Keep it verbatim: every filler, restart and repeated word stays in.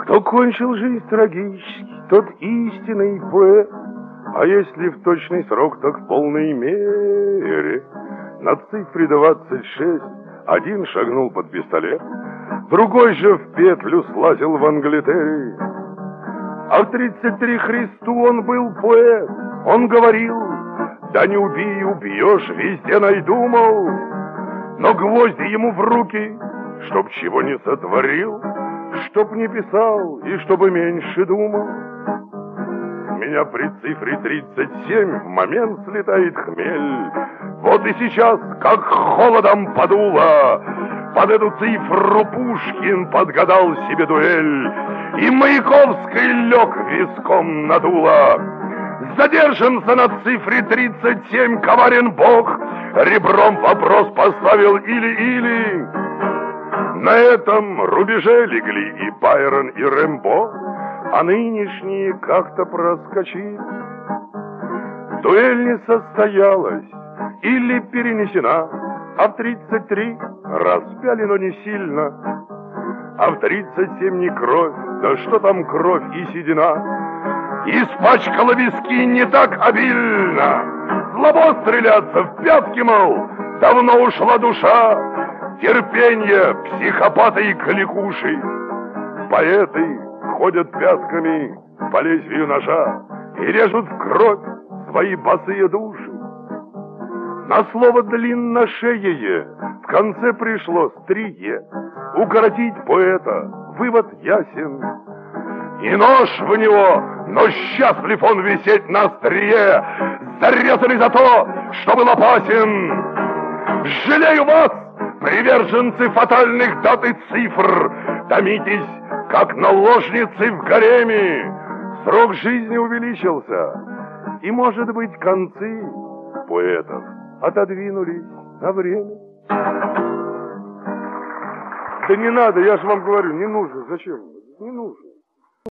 Кто кончил жизнь трагически, тот истинный поэт. А если в точный срок, так в полной мере. На цифре двадцать шесть один шагнул под пистолет, другой же в петлю слазил в Англитере. А в тридцать три Христу он был поэт. Он говорил: да не убей, убьешь, везде найду, мол. Но гвозди ему в руки, чтоб чего не сотворил, чтоб не писал и чтобы меньше думал. Меня при цифре тридцать семь в момент слетает хмель. Вот и сейчас, как холодом подуло, под эту цифру Пушкин подгадал себе дуэль, и Маяковский лег виском надуло. Задержимся на цифре тридцать семь, коварен Бог, ребром вопрос поставил или-или. На этом рубеже легли и Байрон, и Рэмбо, а нынешние как-то проскочили. Дуэль не состоялась или перенесена, а в тридцать три распяли, но не сильно. А в тридцать семь не кровь, да что там кровь и седина, испачкала виски не так обильно. Слабо стреляться в пятки, мол, давно ушла душа, терпенье психопаты и кликуши. Поэты ходят пятками по лезвию ножа и режут в кровь свои босые души. На слово длинношеее в конце пришло стрие. Укоротить поэта, вывод ясен. И нож в него, но счастлив он висеть на острие, зарезанный за то, что был опасен. Жалею вас, приверженцы фатальных дат и цифр, томитесь, как наложницы в гареме. Срок жизни увеличился, и, может быть, концы поэтов отодвинулись на время. Да не надо, я же вам говорю, не нужно. Зачем? Не нужно.